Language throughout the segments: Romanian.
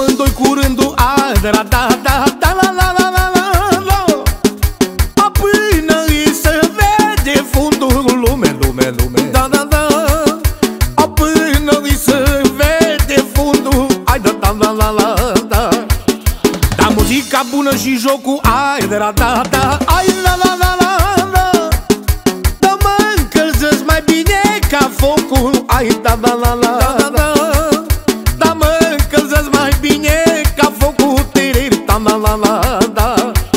amândoi cu rândul, ai de la da, da, da, la, la, la, la, la, la. A până îi se vede fundul, lume, lume, lume, da, da, da. A până îi se vede fundul, ai da, da, la, la, la, da. Da, muzica bună și jocul, ai de la da, da, ai la, la, la, la, la. Da, mă încălzesc mai bine ca focul, ai da, da, la, la, da, da. Da, mă încălzesc mai bine ca focul, tiriri, da, la, la, la, da.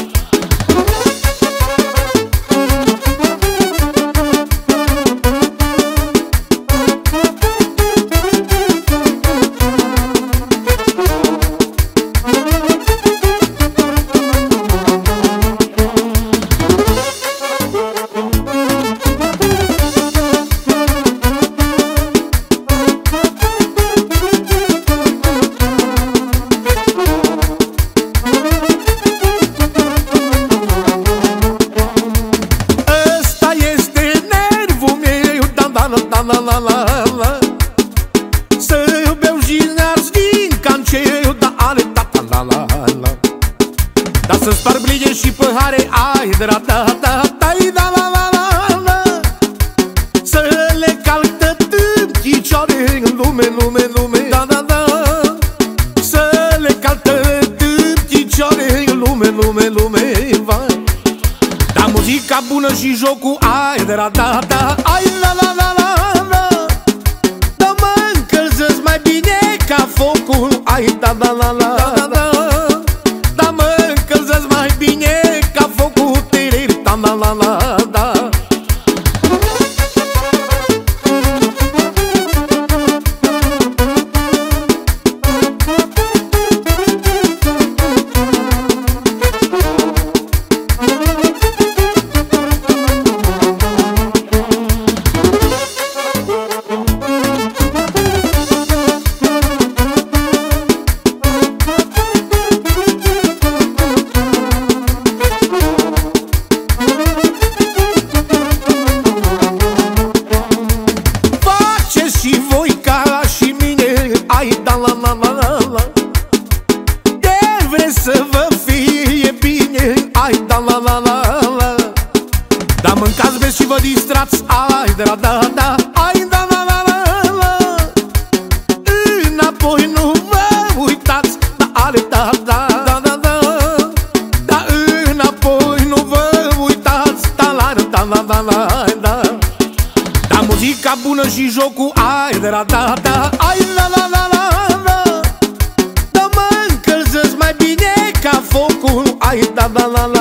La, la, la, la. Să beau și ars din canceu, da, are tata, la, la, la. Da, să spar blige și păhare, ai de la da, da, da, da, la, la, la, la. Să le calc tătând chicioare în lume, lume, lume, da, da, da. Să le calc tătând chicioare în lume, lume, lume, vai. Da, muzica bună și jocul, ai de la da, da, ai la, la, la, la. Ca focul, ai da, da, la, la, da, da. Da, mă încălzesc mai bine ca focul, tiriri, da, la, la, la, da. Și voi ca și mine, ai da, la, la, la, la, la. De vreți să vă fie bine, ai da, la, la, la, la. Da, mâncați, beți și vă distrați, ai de la da, da, ai da, la, la, la, la. Înapoi nu vă uitați, da, are da, da, da, da, da. Da, înapoi nu vă uitați, da, la, da, la, la, la, da. Da, muzica bună și jocul, ai de la da, da, ai la, la, la, la, la. Da, mă încălzesc mai bine ca focul, ai da, da, la, la.